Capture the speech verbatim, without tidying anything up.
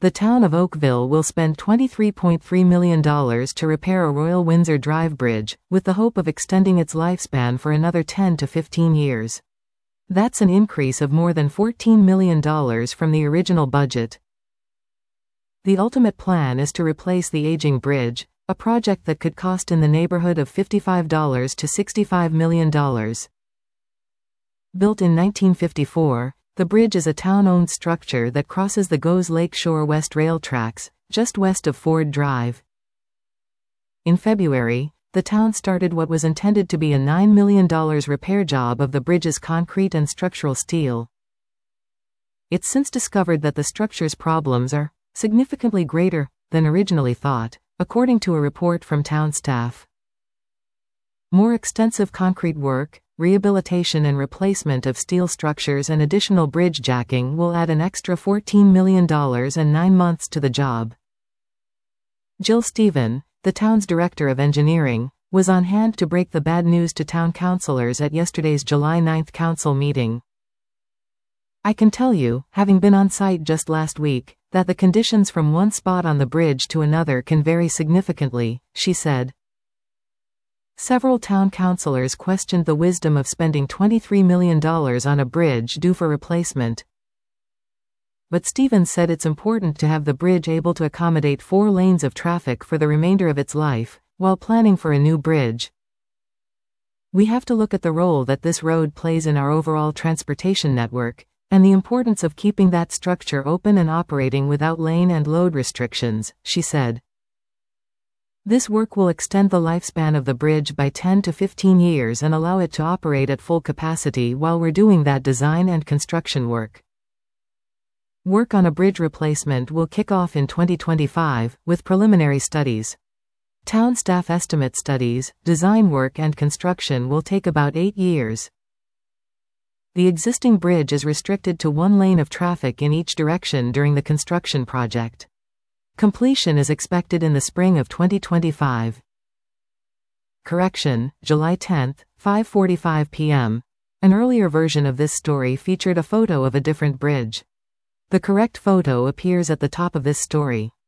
The town of Oakville will spend twenty-three point three million dollars to repair a Royal Windsor Drive bridge, with the hope of extending its lifespan for another ten to fifteen years. That's an increase of more than fourteen million dollars from the original budget. The ultimate plan is to replace the aging bridge, a project that could cost in the neighborhood of fifty-five to sixty-five million dollars. Built in nineteen fifty-four, the bridge is a town-owned structure that crosses the Goes Lake Shore West Rail tracks, just west of Ford Drive. In February, the town started what was intended to be a nine million dollars repair job of the bridge's concrete and structural steel. It's since discovered that the structure's problems are significantly greater than originally thought, according to a report from town staff. More extensive concrete work, rehabilitation and replacement of steel structures and additional bridge jacking will add an extra fourteen million dollars and nine months to the job. Jill Stephen, the town's director of engineering, was on hand to break the bad news to town councilors at yesterday's July ninth council meeting. "I can tell you, having been on site just last week, that the conditions from one spot on the bridge to another can vary significantly," she said. Several town councilors questioned the wisdom of spending twenty-three million dollars on a bridge due for replacement. But Stevens said it's important to have the bridge able to accommodate four lanes of traffic for the remainder of its life, while planning for a new bridge. "We have to look at the role that this road plays in our overall transportation network, and the importance of keeping that structure open and operating without lane and load restrictions," she said. "This work will extend the lifespan of the bridge by ten to fifteen years and allow it to operate at full capacity while we're doing that design and construction work." Work on a bridge replacement will kick off in twenty twenty-five, with preliminary studies. Town staff estimate studies, design work and construction will take about eight years. The existing bridge is restricted to one lane of traffic in each direction during the construction project. Completion is expected in the spring of twenty twenty-five. Correction, July tenth, five forty-five p m An earlier version of this story featured a photo of a different bridge. The correct photo appears at the top of this story.